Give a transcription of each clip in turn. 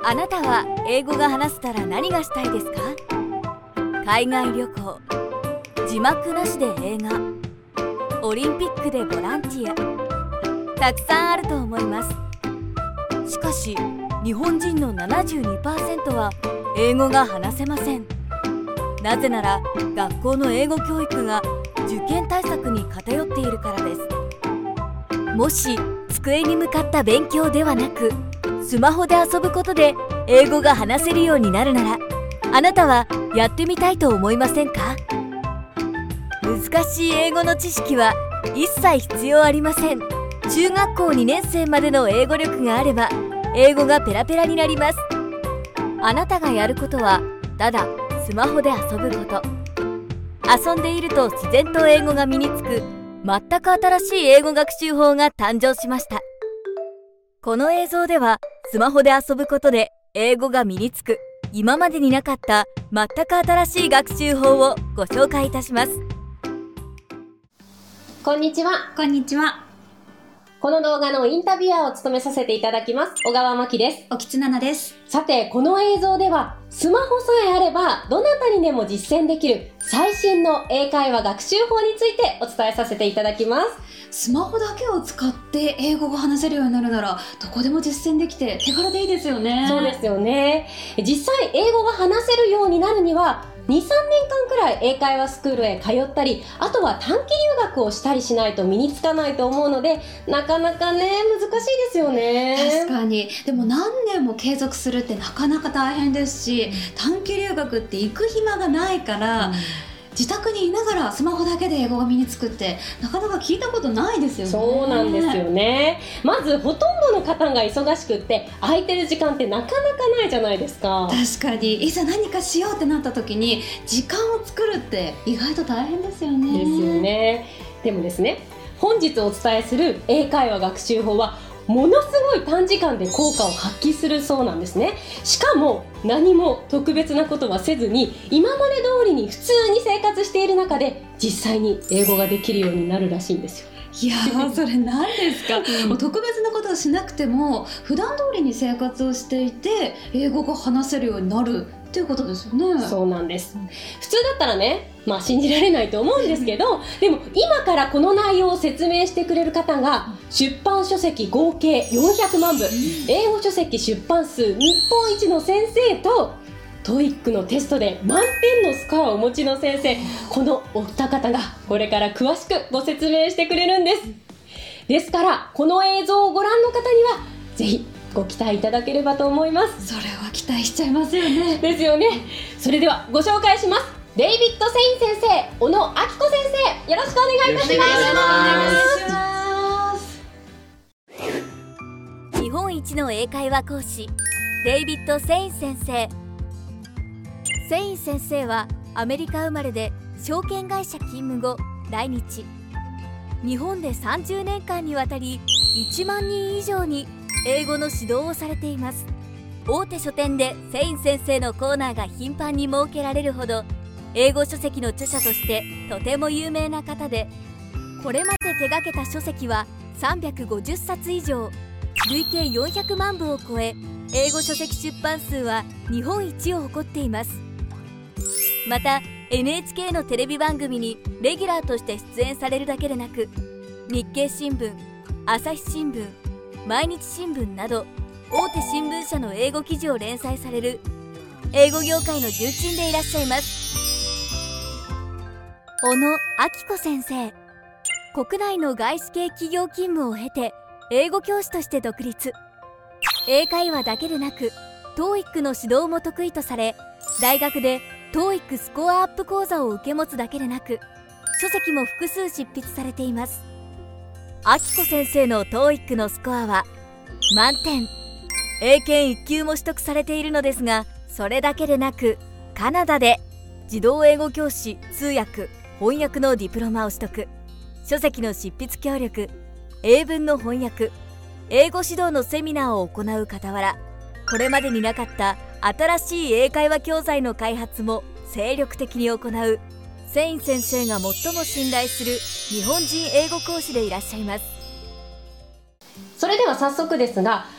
あなたは英語が話せたら何がしたいですか？海外旅行、字幕なしで映画、オリンピックでボランティア、たくさんあると思います。しかし日本人の 72% は英語が話せません。なぜなら学校の英語教育が受験対策に偏っているからです。もし机に向かった勉強ではなくスマホで遊ぶことで英語が話せるようになるなら、あなたはやってみたいと思いませんか？難しい英語の知識は一切必要ありません。中学校2年生までの英語力があれば英語がペラペラになります。あなたがやることはただスマホで遊ぶこと。遊んでいると自然と英語が身につく全く新しい英語学習法が誕生しました。この映像ではスマホで遊ぶことで英語が身につく今までになかった全く新しい学習法をご紹介いたします。 こんにちは。 こんにちは。 この動画のインタビュアーを務めさせていただきます小川真希です。 沖津奈々です。 さて、この映像ではスマホさえあればどなたにでも実践できる最新の英会話学習法についてお伝えさせていただきます。 スマホだけを使って英語が話せるようになるならどこでも実践できて手軽でいいですよね。 そうですよね。実際英語が話せるようになるには 2,3 年間くらい英会話スクールへ通ったり、あとは短期留学をしたりしないと身につかないと思うので、なかなかね難しいですよね。 確かに。でも何年も継続するってなかなか大変ですし、短期留学って行く暇がないから、自宅にいながらスマホだけで英語が身につくってなかなか聞いたことないですよね。 そうなんですよね。まずほとんどの方が忙しくって空いてる時間ってなかなかないじゃないですか。 確かに。いざ何かしようってなった時に時間を作るって意外と大変ですよね。 ですよね。でもですね、本日お伝えする英会話学習法はものすごい短時間で効果を発揮するそうなんですね。しかも何も特別なことはせずに今まで通りに普通に生活している中で実際に英語ができるようになるらしいんですよ。 いやーそれ何ですか、特別なことをしなくても普段通りに生活をしていて英語が話せるようになるっていうことですよね。 そうなんです。普通だったらね、信じられないと思うんですけどでも今からこの内容を説明してくれる方が出版書籍合計400万部、英語書籍出版数日本一の先生とTOEIC のテストで満点のスコアをお持ちの先生、このお二方がこれから詳しくご説明してくれるんです。ですからこの映像をご覧の方にはぜひご期待いただければと思います。 それは期待しちゃいますよね。 ですよね。それではご紹介します。デイビッド・セイン先生、小野明子先生、よろしくお願いいたします。 お願いします。日本一の英会話講師デイビッド・セイン先生。セイン先生はアメリカ生まれで証券会社勤務後来日。日本で30年間にわたり1万人以上に英語の指導をされています。大手書店でセイン先生のコーナーが頻繁に設けられるほど英語書籍の著者としてとても有名な方で、これまで手掛けた書籍は350冊以上、累計400万部を超え、英語書籍出版数は日本一を誇っています。また NHK のテレビ番組にレギュラーとして出演されるだけでなく、日経新聞、朝日新聞、毎日新聞など大手新聞社の英語記事を連載される英語業界の重鎮でいらっしゃいます。小野明子先生。国内の外資系企業勤務を経て英語教師として独立。英会話だけでなく TOEIC の指導も得意とされ、大学で TOEIC スコアアップ講座を受け持つだけでなく書籍も複数執筆されています。明子先生の TOEIC のスコアは満点。英検1級も取得されているのですが、それだけでなくカナダで児童英語教師、通訳、翻訳のディプロマを取得。書籍の執筆協力、英文の翻訳、英語指導のセミナーを行う傍ら、これまでになかった新しい英会話教材の開発も精力的に行うセイン先生が最も信頼する日本人英語講師でいらっしゃいます。 それでは早速ですが、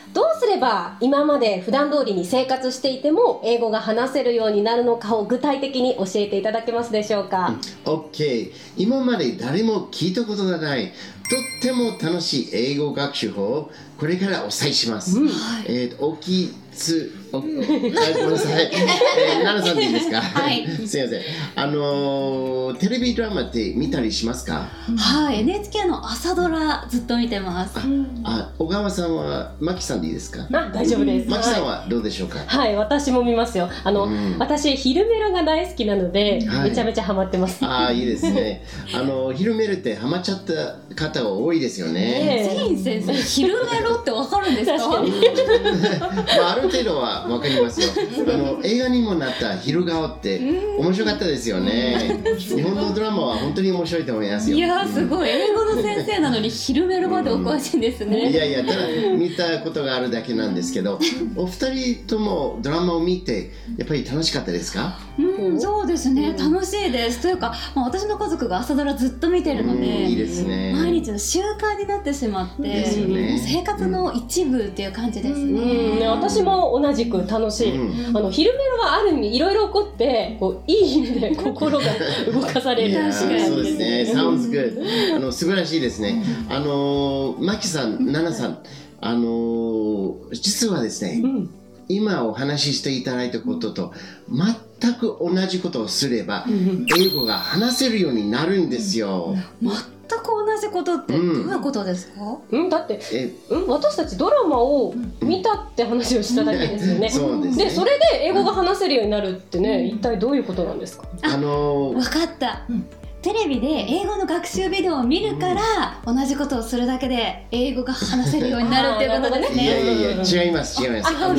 どうすれば今まで普段通りに生活していても英語が話せるようになるのかを具体的に教えていただけますでしょうか。 OK。今まで誰も聞いたことがないとっても楽しい英語学習法をこれからお伝えします。大きいごめんなさい。奈々さんでいいですか？ はい。 すいません。テレビドラマって見たりしますか？ はい。NHK の朝ドラずっと見てます。 小川さんはマキさんでいいですか？ 大丈夫です。 マキさんはどうでしょうか？ はい、私も見ますよ。私昼メロが大好きなので、めちゃめちゃハマってます。 いいですね。昼メロってハマっちゃった方が多いですよね。 セイン先生、昼メロってわかるんですか？ ある程度はわかりますよ。映画にもなった昼顔って面白かったですよね。日本のドラマは本当に面白いと思いますよ。 いやー、すごい。英語の先生なのに昼メロまでお詳しいんですね。 いやただ見たことがあるだけなんですけど、お二人ともドラマを見てやっぱり楽しかったですか？ そうですね、楽しいです。というか、私の家族が朝ドラずっと見てるので、 いいですね。 毎日の習慣になってしまって、生活の一部っていう感じですね。 私も同じく楽しい。昼メロはある意味いろいろ起こっていい意味で心が動かされる。 そうですね。Sounds good。素晴らしいですね。マキさん、ナナさん、実はですね、今お話ししていただいたことと全く同じことをすれば英語が話せるようになるんですよ。 全く同じことってどういうことですか？ だって私たちドラマを見たって話をしただけですよね。 そうですね。 でそれで英語が話せるようになるってね、一体どういうことなんですか？ 分かった。テレビで英語の学習ビデオを見るから同じことをするだけで英語が話せるようになるっていうことですね。 いや違います。 じゃあ分かった。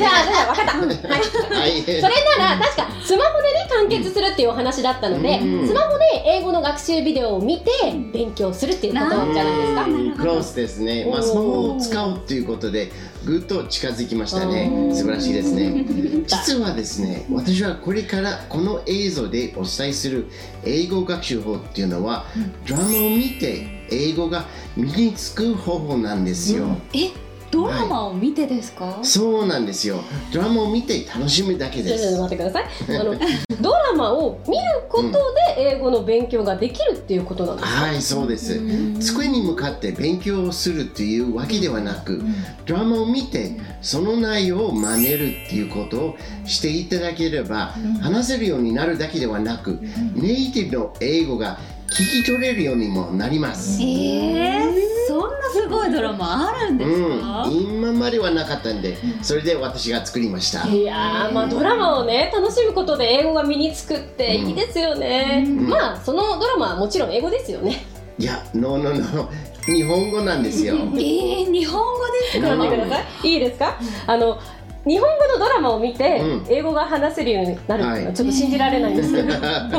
それなら確かスマホでね完結するっていうお話だったので、スマホで英語の学習ビデオを見て勉強するっていうことじゃないですか。 クロスですね。スマホを使うということでぐっと近づきましたね。素晴らしいですね。実はですね、私はこれからこの映像でお伝えする英語学習法っていうのは、ドラマを見て英語が身につく方法なんですよ。 ドラマを見てですか？ そうなんですよ。ドラマを見て楽しむだけです。 待ってください。ドラマを見ることで英語の勉強ができるっていうことなんですか？ はい、そうです。机に向かって勉強をするっていうわけではなく、ドラマを見てその内容を真似るっていうことをしていただければ、話せるようになるだけではなく、ネイティブの英語が聞き取れるようにもなります。 そんなすごいドラマあるんですか？ 今まではなかったんで、それで私が作りました。 いやー、ドラマをね楽しむことで英語が身につくっていいですよね。そのドラマはもちろん英語ですよね。 いや、ノー日本語なんですよ。 日本語ですか？ 待ってください。いいですか？日本語のドラマを見て英語が話せるようになるっていうのはちょっと信じられないんですけど、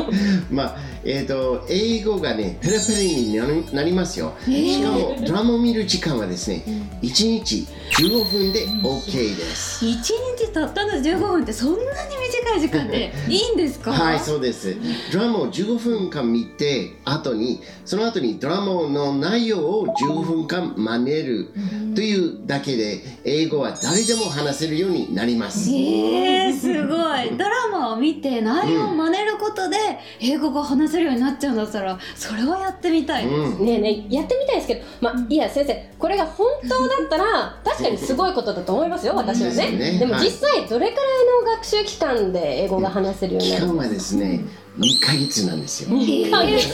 英語がねペラペラになりますよ。しかもドラマを見る時間はですね、1日15分で OK です。 1日たったの15分ってそんなに短い時間でいいんですか？ はい、そうです。ドラマを15分間見てその後にドラマの内容を15分間真似るというだけで英語は誰でも話せるようになります。 すごい。ドラマを見て内容を真似ることで英語が話せるようになっちゃうんだったら、それはやってみたいです。 やってみたいですけど、いや先生、これが本当だったら確かにすごいことだと思いますよ、私はね。でも実際どれくらいの学習期間で英語が話せるようになるんですか？ 期間はですね、2ヶ月なんですよ。 2ヶ月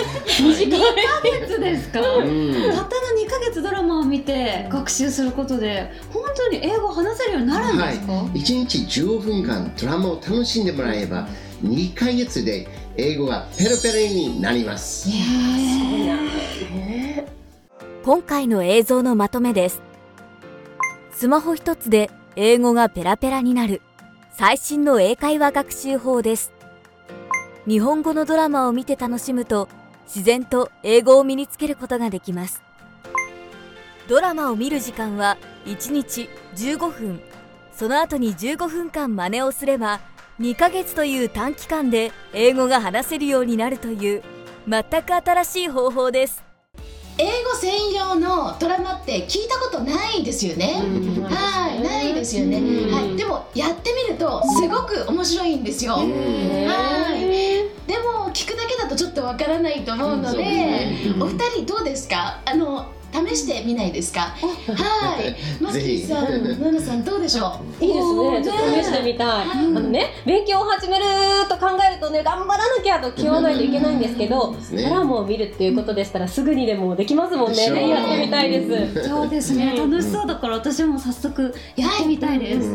ですか？たったの2ヶ月ドラマを見て学習することで本当に英語を話せるようになるんですか？ 1日15分間ドラマを楽しんでもらえば2ヶ月で英語がペラペラになります。 今回の映像のまとめです。スマホ一つで英語がペラペラになる最新の英会話学習法です。日本語のドラマを見て楽しむと自然と英語を身につけることができます。ドラマを見る時間は1日15分。その後に15分間真似をすれば2ヶ月という短期間で英語が話せるようになるという全く新しい方法です。 英語専用のドラマって聞いたことないですよね。はい、ないですよね。はい、でもやってみるとすごく面白いんですよ。はい。でも聞くだけだとちょっとわからないと思うので、お二人どうですか？試してみないですか？はい。マッキーさん、ナナさんどうでしょう？ いいですね。ちょっと試してみたい。勉強を始めると考えるとね、頑張らなきゃと気負わないといけないんですけど、ドラマを見るっていうことでしたらすぐにでもできますもんね。ぜひやってみたいです。 そうですね。楽しそうだから私も早速やってみたいです。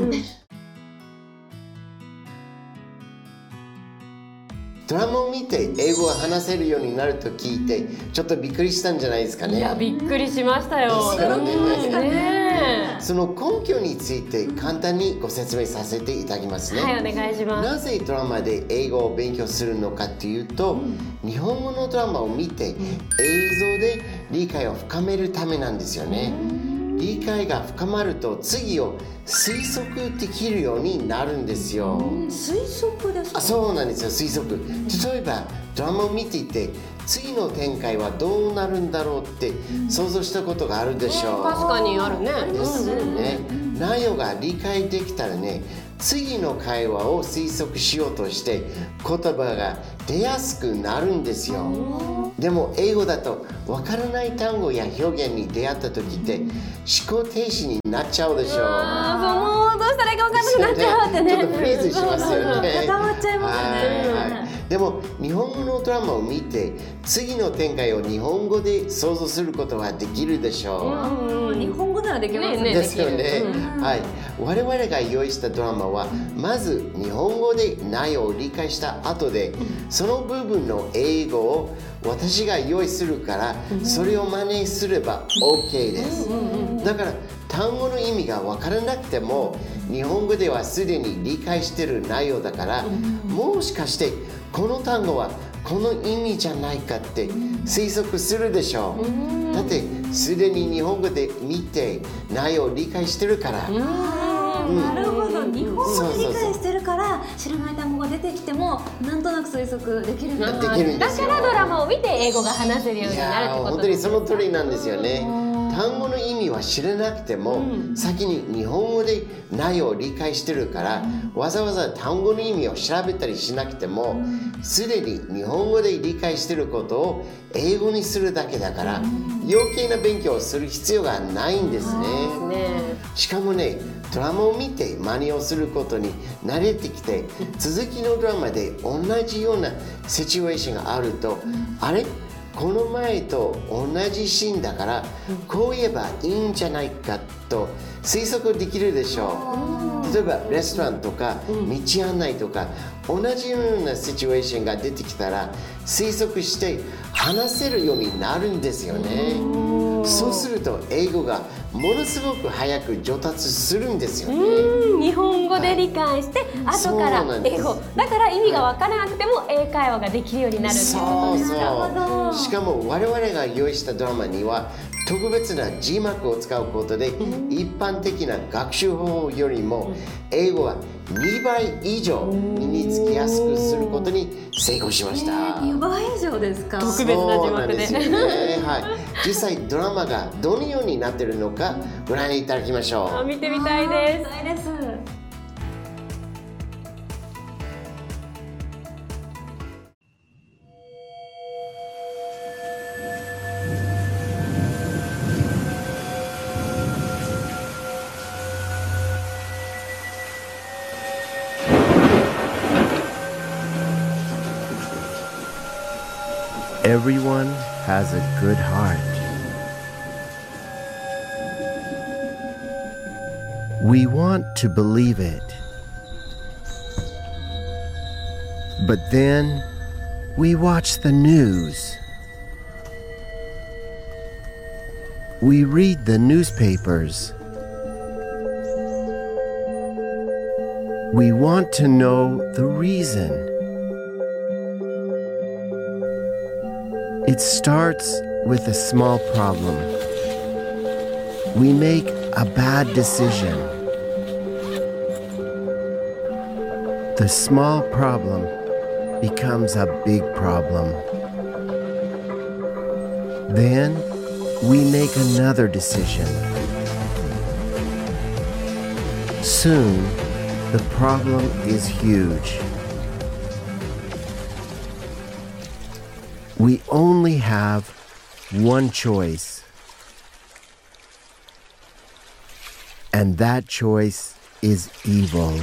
ドラマを見て英語が話せるようになると聞いてちょっとびっくりしたんじゃないですかね。 いや、びっくりしましたよ。その根拠について簡単にご説明させていただきますね。 はい、お願いします。 なぜドラマで英語を勉強するのかっていうと、日本語のドラマを見て映像で理解を深めるためなんですよね。理解が深まると次を推測できるようになるんですよ。 推測ですか？ そうなんですよ、推測。例えばドラマを見ていて次の展開はどうなるんだろうって想像したことがあるでしょう。 確かにあるね。 ですよね。内容が理解できたらね、次の会話を推測しようとして言葉が出やすくなるんですよ。でも英語だと分からない単語や表現に出会った時って思考停止になっちゃうでしょう。 もうどうしたらいいか分からなくなっちゃうってね。 ちょっとフリーズしますよね。 固まっちゃいますね。 でも日本語のドラマを見て次の展開を日本語で想像することはできるでしょう。日本語ならできますね。 ですよね。はい。我々が用意したドラマはまず日本語で内容を理解した後でその部分の英語を私が用意するからそれを真似すれば OK です。だから単語の意味が分からなくても日本語ではすでに理解している内容だからもしかしてこの単語はこの意味じゃないかって推測するでしょう。だってすでに日本語で見て内容を理解してるから。 なるほど。日本語で理解してるから知らない単語が出てきてもなんとなく推測できるんだ。 だからドラマを見て英語が話せるようになるってことですね。 本当にその通りなんですよね。単語の意味は知らなくても、先に日本語で内容を理解してるから、わざわざ単語の意味を調べたりしなくても、すでに日本語で理解してることを英語にするだけだから、余計な勉強をする必要がないんですね。しかもね、ドラマを見て真似をすることに慣れてきて、続きのドラマで同じようなシチュエーションがあると、あれこの前と同じシーンだからこう言えばいいんじゃないかと推測できるでしょう。例えばレストランとか道案内とか同じようなシチュエーションが出てきたら推測して話せるようになるんですよね。そうすると英語がものすごく早く上達するんですよね。 日本語で理解して後から英語だから意味が分からなくても英会話ができるようになるっていうことですか。 しかも我々が用意したドラマには特別な字幕を使うことで一般的な学習方法よりも英語は2倍以上身につきやすくすることに成功しました。 2倍以上ですか？ 特別な字幕で。 そうなんですよね。はい。実際ドラマがどのようになっているのかご覧いただきましょう。 見てみたいです。 Everyone has a good heart. We want to believe it. But then we watch the news. We read the newspapers. We want to know the reason. It starts with a small problem. We make a bad decision. The small problem becomes a big problem. Then we make another decision. Soon, the problem is huge. We only have one choice. And that choice is evil.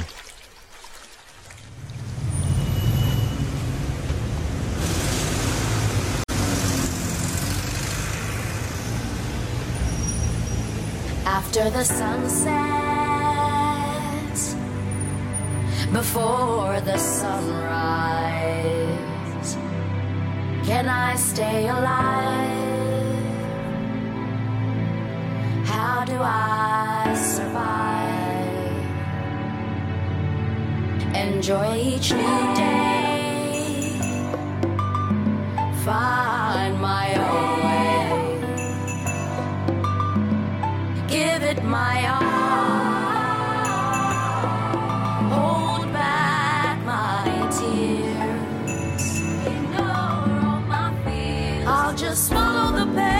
After the sun sets, before the sunrise, can I stay alive? How do I survive? Enjoy each new day, find my own way, give it my all, hold back my tears, ignore all my fears, I'll just swallow the pain.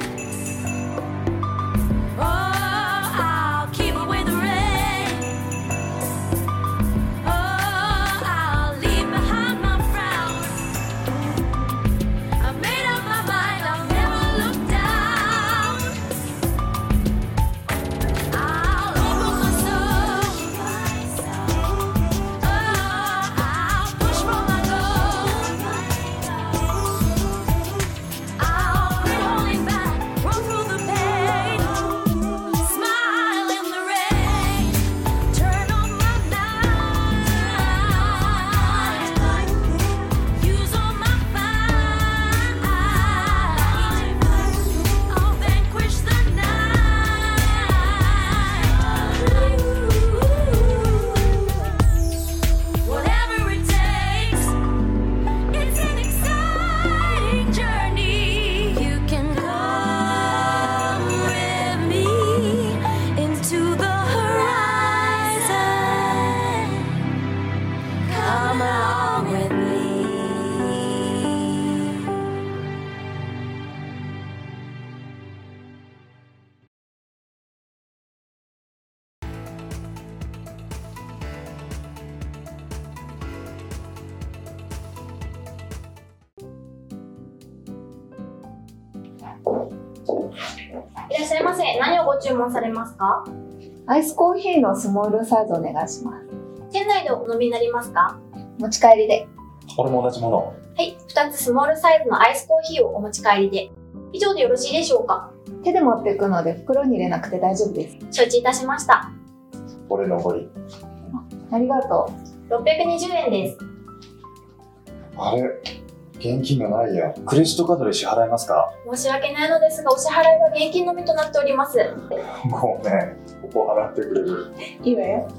いらっしゃいませ。何をご注文されますか？ アイスコーヒーのスモールサイズお願いします。 店内でお飲みになりますか？ 持ち帰りで。 俺も同じもの。 はい、2つスモールサイズのアイスコーヒーをお持ち帰りで。以上でよろしいでしょうか？ 手で持っていくので袋に入れなくて大丈夫です。 承知いたしました。 俺残り。 ありがとう。620円です。 あれ？現金がないや。クレジットカードで支払いますか？ 申し訳ないのですが、お支払いは現金のみとなっております。 ごめん、ここ払ってくれる？ いいわよ。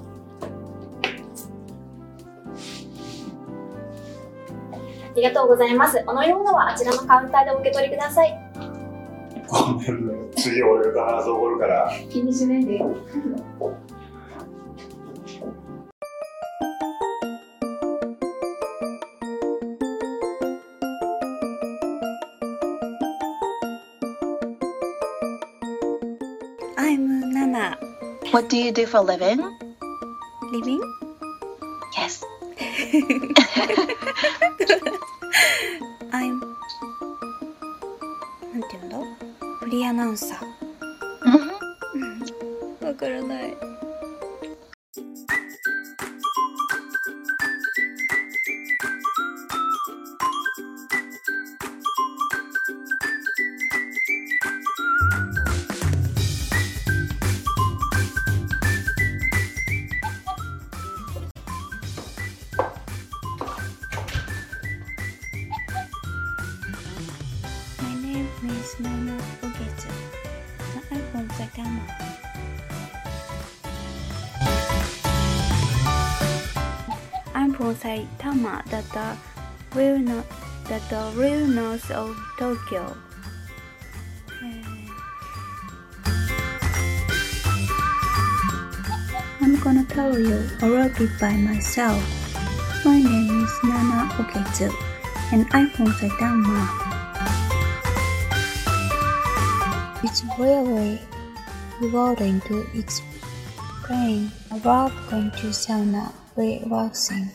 ありがとうございます。お飲み物はあちらのカウンターでお受け取りください。 ごめんね。次俺と話そうるから。 気にしないで。 I'm Nana. What do you do for a living? Living? Yes. I'm なんていうんだ？フリーアナウンサー。わからない。Miss Nana Ogetsu. I'm from Saitama. I'm from Saitama, the real north of Tokyo. I'm gonna tell you a little bit by myself. My name is Nana Ogetsu, and I'm from Saitama. It's really rewarding to explain. I love going to sauna, relaxing.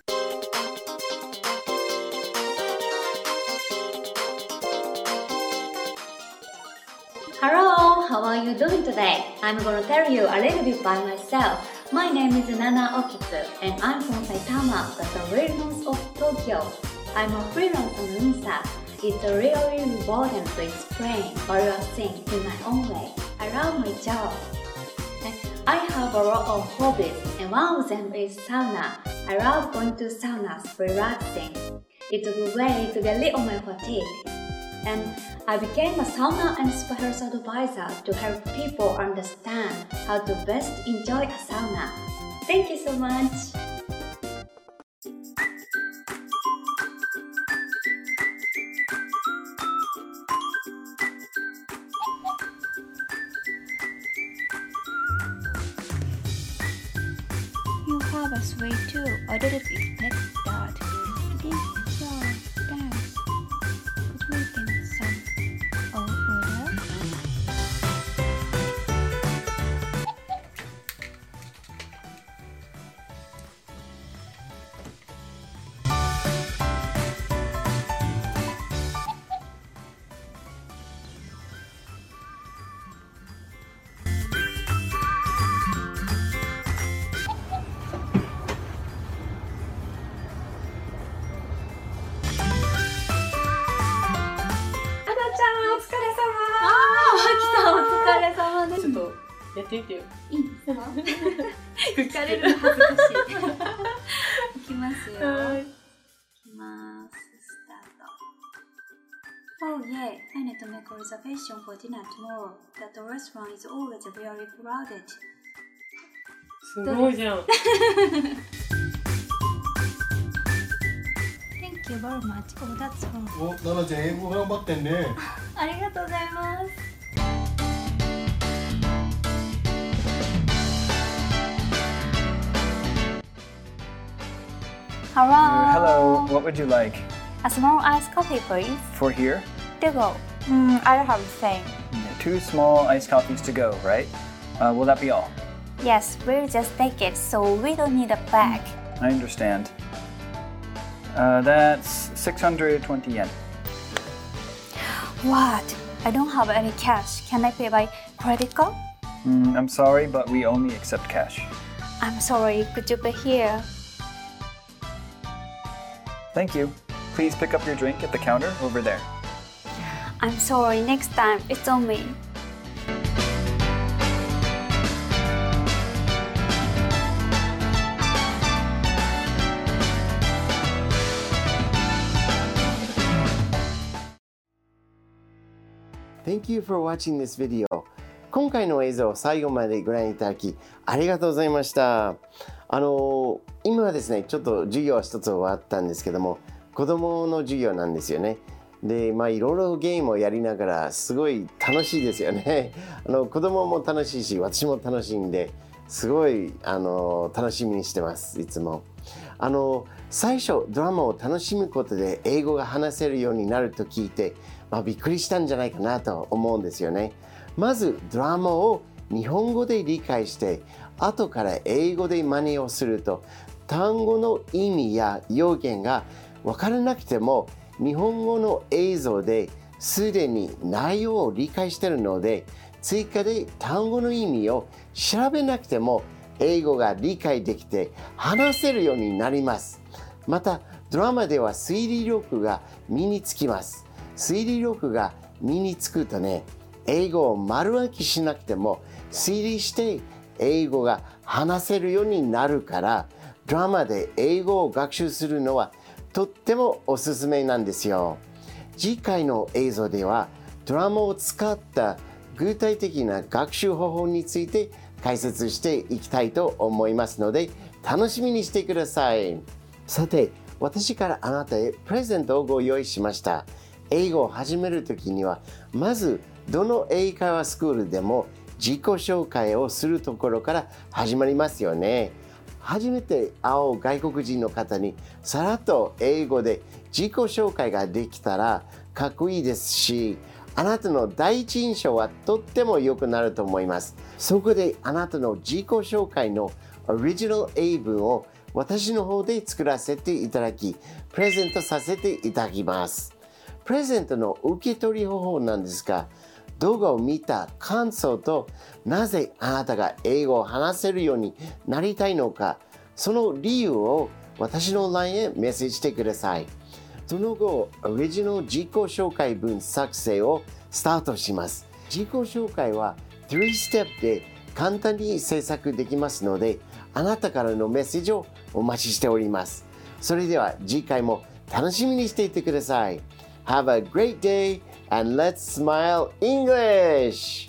Hello, how are you doing today? I'm gonna tell you a little bit by myself. My name is Nana Okitsu and I'm from Saitama, the very north of Tokyo. I'm a freelance announcer. It's really rewarding to explain or sing in my own way. I love my job. I have a lot of hobbies and one of them is sauna. I love going to saunas, relaxing. It's a good way to get rid of my fatigue. And I became a sauna and spa health advisor to help people understand how to best enjoy a sauna. Thank you so much! You have a sweet too. I didn't expect that. This is your dance. Could we get some order? ちょっとやってみてよ。 いいですか？聞かれるの恥ずかしい。いきますよ。いきます。スタート。Oh yeah, I need to make a reservation for dinner tomorrow. That restaurant is always very crowded. すごいじゃん。 Thank you very much. Oh, that's all. お、ナナちゃん英語頑張ってんね。 ありがとうございます。 Hello. Hello, what would you like? A small iced coffee, please. For here? To go. I have the same. 2 small iced coffees to go, right? Will that be all? Yes, we'll just take it, so we don't need a bag. I understand. That's 620 yen. What? I don't have any cash. Can I pay by credit card? I'm sorry, but we only accept cash. I'm sorry, could you pay here? Thank you. Please pick up your drink at the counter over there. I'm sorry, next time, it's on me. Thank you for watching this video. 今回の映像を最後までご覧いただきありがとうございました。今はですね、ちょっと授業は一つ終わったんですけども、子供の授業なんですよね。で、いろいろゲームをやりながらすごい楽しいですよね。子供も楽しいし、私も楽しいんで、すごい楽しみにしてます、いつも。最初ドラマを楽しむことで英語が話せるようになると聞いて、びっくりしたんじゃないかなと思うんですよね。まずドラマを日本語で理解して後から英語で真似をすると単語の意味や要件が分からなくても日本語の映像ですでに内容を理解しているので追加で単語の意味を調べなくても英語が理解できて話せるようになります。またドラマでは推理力が身につきます。推理力が身につくとね、英語を丸暗記しなくても推理して英語が話せるようになるからドラマで英語を学習するのはとってもおすすめなんですよ。次回の映像ではドラマを使った具体的な学習方法について解説していきたいと思いますので楽しみにしてください。さて、私からあなたへプレゼントをご用意しました。英語を始めるときにはまずどの英会話スクールでも自己紹介をするところから始まりますよね。初めて会う外国人の方にさらっと英語で自己紹介ができたらかっこいいですし、 あなたの第一印象はとっても良くなると思います。そこであなたの自己紹介のオリジナル英文を私の方で作らせていただき、プレゼントさせていただきます。プレゼントの受け取り方法なんですが、動画を見た感想となぜあなたが英語を話せるようになりたいのか、その理由を私の LINE へメッセージしてください。その後、オリジナル自己紹介文作成をスタートします。自己紹介は3ステップで簡単に制作できますので、あなたからのメッセージをお待ちしております。それでは次回も楽しみにしていてください。Have a great day and let's smile English!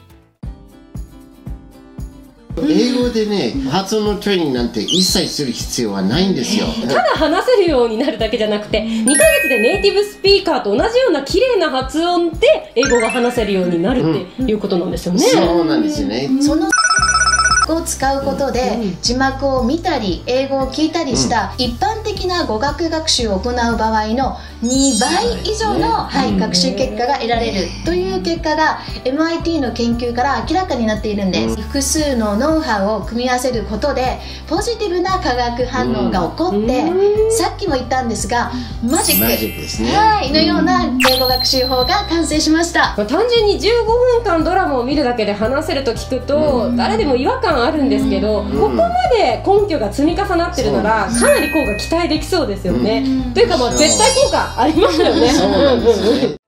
英語でね、発音のトレーニングなんて一切する必要はないんですよ。 ただ話せるようになるだけじゃなくて、2ヶ月でネイティブスピーカーと同じような綺麗な発音で英語が話せるようになるっていうことなんですよね。 そうなんですよね。 そのを使うことで字幕を見たり英語を聞いたりした一般的な語学学習を行う場合の2倍以上の、学習結果が得られるという結果が MIT の研究から明らかになっているんです。複数のノウハウを組み合わせることでポジティブな化学反応が起こって、さっきも言ったんですがマジックですね、 のような英語学習法が完成しました。 単純に15分間ドラマを見るだけで話せると聞くと、誰でも違和感あるんですけど、ここまで根拠が積み重なってるならかなり効果期待できそうですよね。というか絶対効果ありますよね。 そうなんですよね。